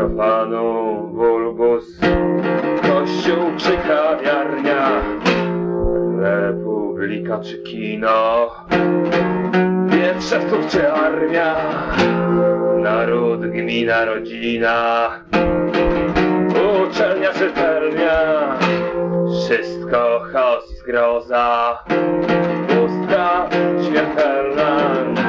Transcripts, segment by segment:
Profanum vulgus, kościół czy kawiarnia, republika czy kino, szewców czy armia, naród, gmina, rodzina, uczelnia, czytelnia, wszystko chaos i zgroza, pustka śmiertelna.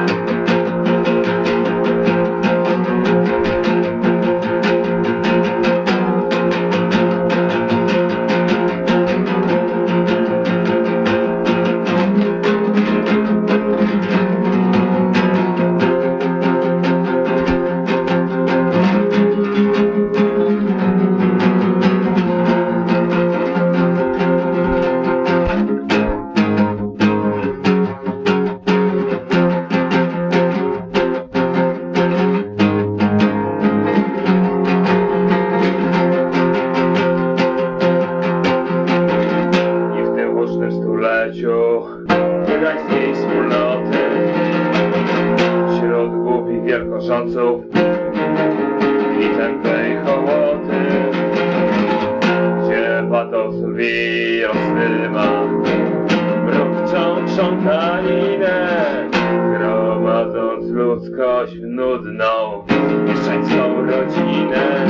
Biegańskiej wspólnoty wśród głupich wielkorządców i tępej hołoty, gdzie patos lwi rozdyma mrówczą krzątaninę, gromadząc ludzkość w nudną, mieszczańską rodzinę.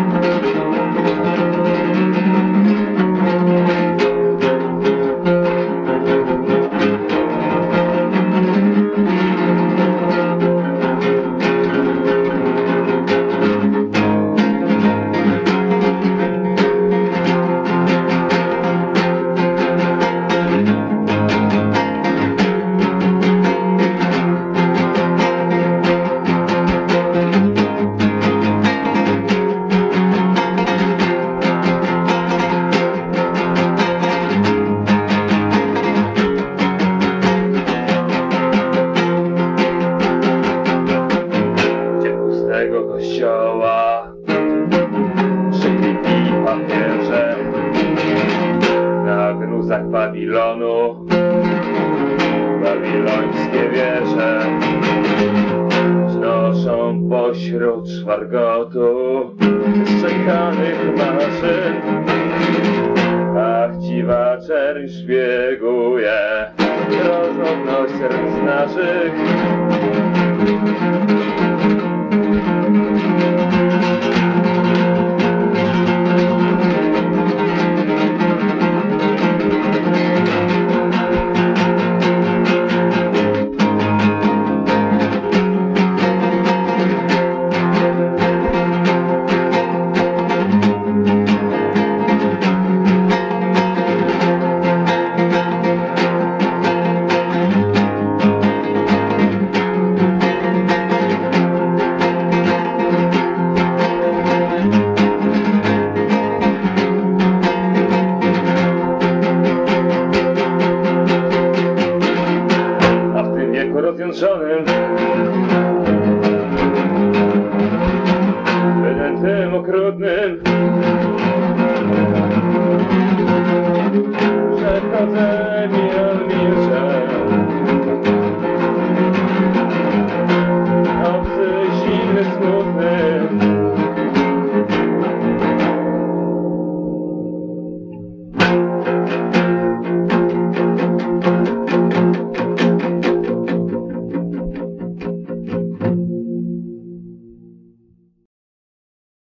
Kościoła szyli papieże na gruzach Babilonu, babilońskie wieże wznoszą pośród szwargotu szczekanych maszyn, a chciwa czerń szpieguje rozrodność serc naszych. Rozjątrzonym, wydętym, okrutnym,